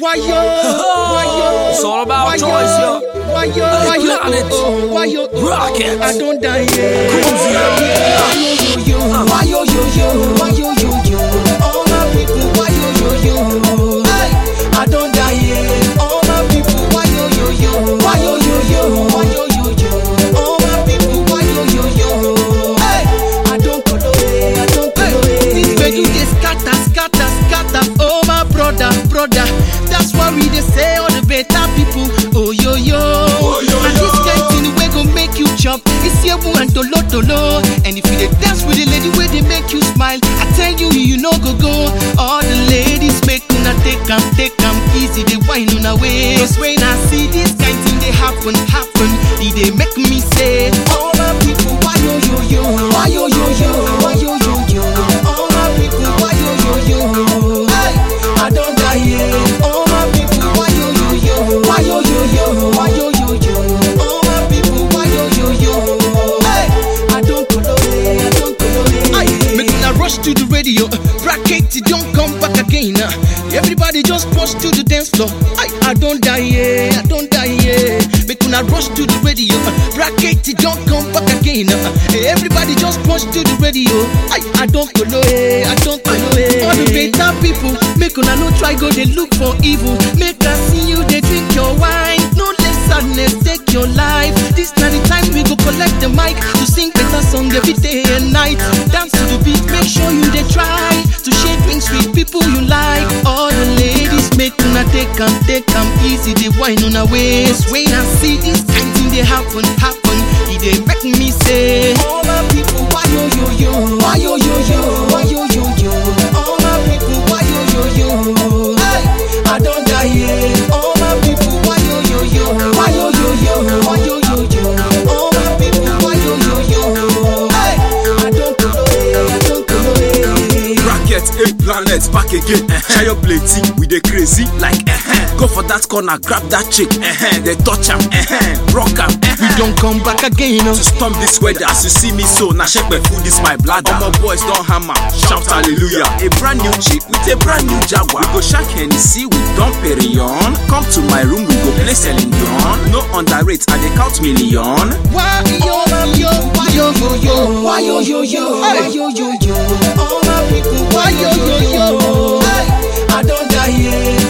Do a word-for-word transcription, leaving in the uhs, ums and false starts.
Why yo? Why yo? It's all about why choice, yo. Why yo? Why yo? Planet. Oh, why yo? Rocket. I don't die yet. Cruise, Why yo yo yo? Why yo yo yo? Why yo yo yo? All my people, why yo yo yo? Hey, I don't die yet. All my people, why yo yo yo? Why yo yo yo? Why yo yo yo? All my people, why yo yo yo? Hey, I don't go away. I don't go away. This way you dey scatter, scatter, scatter. Oh my brother, brother. That's why we dey say all the better people. Oh yo yo. Oh, yo, and yo. this kind thing we go make you jump. It's yebu and tolo tolo. And if you dey dance with the lady where they make you smile, I tell you you no go go. All the ladies make una take am, take am easy. They whine una way. Cause when I see this kind thing they happen, happen, it dey make me say, all my people, why yo yo yo? Why yo yo yo? Why yo yo yo? All my people, why yo yo yo? Hey, I don't die yet. All my people, why yo yo yo? Why yo yo yo? Why yo yo yo? All my people, why yo yo yo? Hey, I don't go away. I don't go away. Aye, make una rush to the radio. Bracket, it don't come back again. uh. Everybody just push to the dance floor. Aye, I don't die yeah, I don't die yeah. Make una rush to the radio. uh. Bracket, it don't come back again. uh. Everybody just push to the radio. Aye, I don't go away, I don't go away. All the better people, make una no try go they look for evil. Make us see you they drink your wine. No let sadness take your life. This not the time we go collect the mic to sing better song every day and night. Dance to the beat, make sure you they try to share drinks with people you like. All the ladies make una take am, take am easy. They whine on a waist. When I see this kind thing they happen, happen, it they make me say, all my people, why yo yo yo? Why yo yo yo? Why yo yo yo? All my people, why yo yo yo? Hey, I don't die yet. All my people, why yo yo yo? Why yo yo yo? Why yo yo yo? All my people, why yo yo yo? Hey, I don't go away. I don't go away. Bracket, eight planets, back again. Share your plate, we dey crazy like uh-huh. Go for that corner, grab that chick, uh-huh. They touch am, uh-huh. Rock am, uh-huh. We don't come back again. To storm this weather, as you see me so, now check my food, this my bladder. All my boys don't hammer, shout hallelujah. A brand new chick with a brand new Jaguar. We go Shark Hennessy with Dom Perignon. Come to my room, we go play Celine Dion. No underrate, I dey count million. Why yo yo? Why yo yo yo? Why yo yo yo? Why yo yo yo? All my people, why yo yo yo? Hey, I don't die yet.